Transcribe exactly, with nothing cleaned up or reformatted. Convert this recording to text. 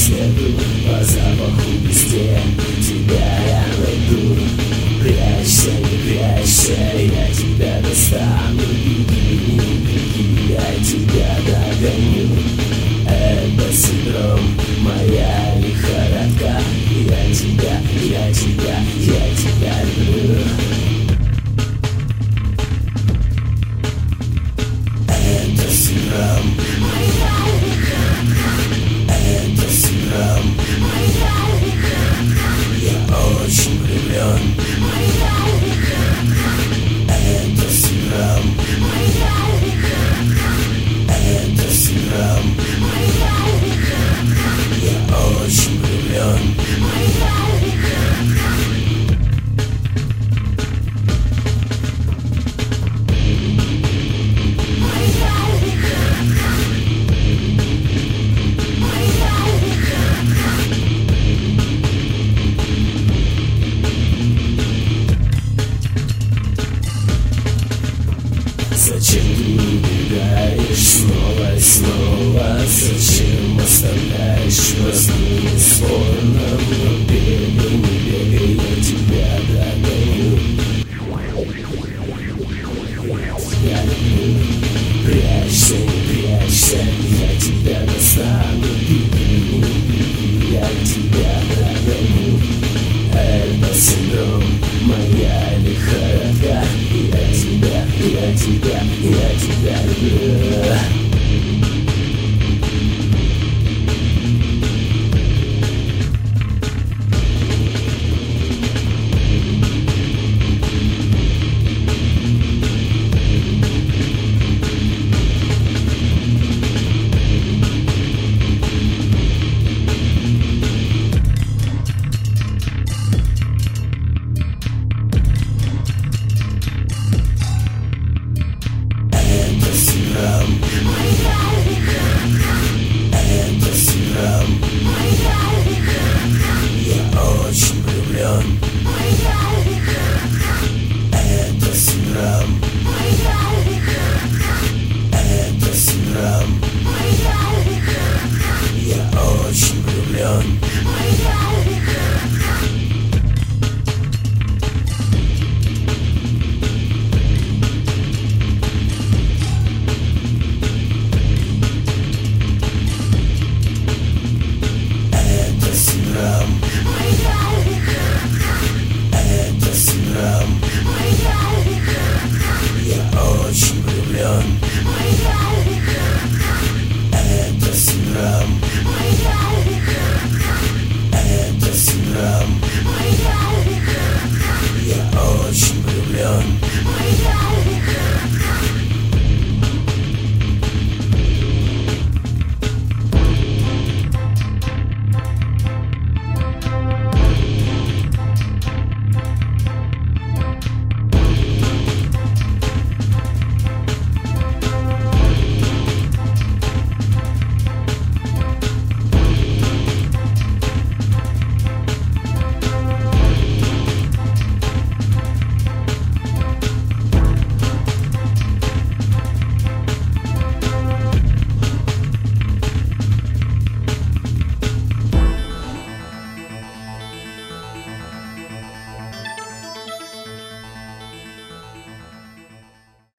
следу, по запаху везде тебя я найду. Прячься, не прячься, я тебя достану. Беги, беги, я тебя догоню. Это синдром, моя лихорадка. Я тебя, я тебя, я тебя люблю. Это синдром, моя лихорадка. Это синдром, моя лихорадка. Я очень влюблен, моя лихорадка. Это синдром, моя лихорадка. Это синдром, моя лихорадка. Я очень влюблен, моя лихорадка. Зачем ты убегаешь снова и снова? Зачем оставляешь возле спорно? Но бегай, не бегай, я тебя догоню. Я люблю. Прячься, не прячься, я тебя достану.